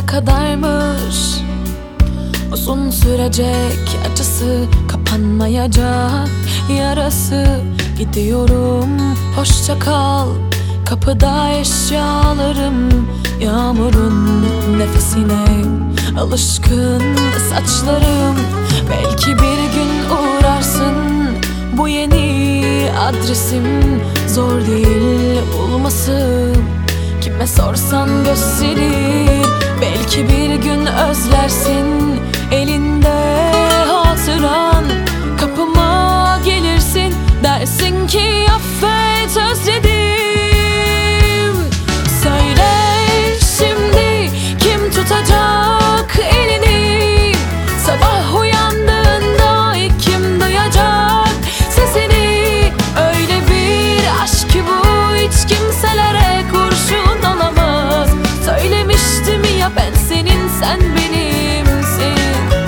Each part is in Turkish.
buraya kadarmış. Uzun sürecek, acısı kapanmayacak yarası. Gidiyorum, hoşça kal. Kapıda eşyalarım, yağmurun nefesine alışkın saçlarım. Belki bir gün uğrarsın, bu yeni adresim. Zor değil bulması, kime sorsan gösterir. Belki bir gün özlersin, elinde hatıran. Kapıma gelirsin, dersin ki affet özledim. Söyle şimdi, kim tutacak elini? Sabah uyandığında ilk kim duyacak sesini? Öyle bir aşk ki bu hiç kimselere kurşun olamaz. Söylemiştim ya ben senin, sen benimsin.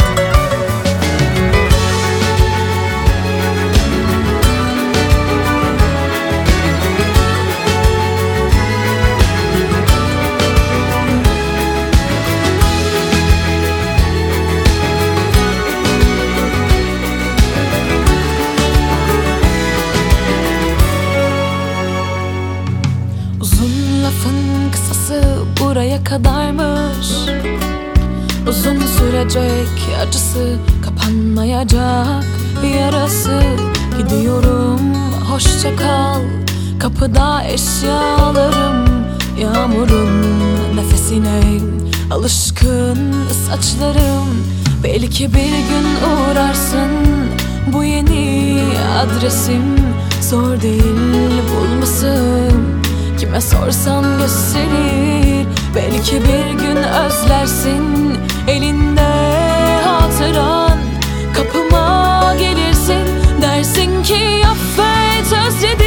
Lafın kısası buraya kadarmış. Uzun sürecek, acısı kapanmayacak yarası. Gidiyorum, hoşça kal. Kapıda eşyalarım, yağmurun nefesine alışkın saçlarım. Belki bir gün uğrarsın, bu yeni adresim. Zor değil bulması, kime sorsan gösterir. Belki bir gün özlersin, elinde hatıran. Kapıma gelirsin, dersin ki affet özledim.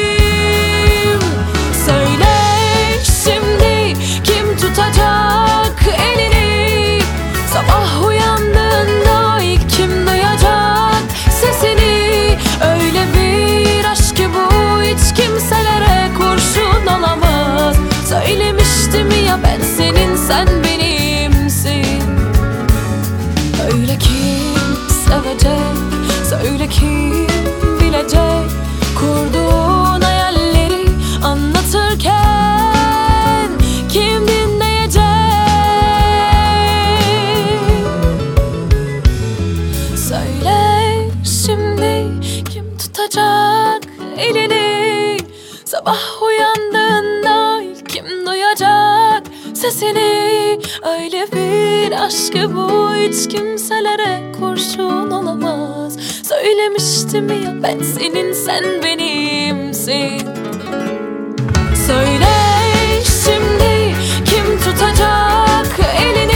Söyle şimdi, kim tutacak elini? Sabah uyandığında ilk kim duyacak sesini? Öyle bir aşk ki bu hiç kimselere kurşun olamaz. Söylemiştim ya ben senin, sen benimsin. Öyle kim sevecek, söyle kim bilecek? Kurduğun hayalleri anlatırken kim dinleyecek? Söyle şimdi, kim tutacak elini? Sabah uyandığında ilk kim duyacak sesini? Öyle bir aşkı bu hiç kimselere kurşun olamaz. Söylemiştim ya ben senin, sen benimsin. Söyle şimdi, kim tutacak elini?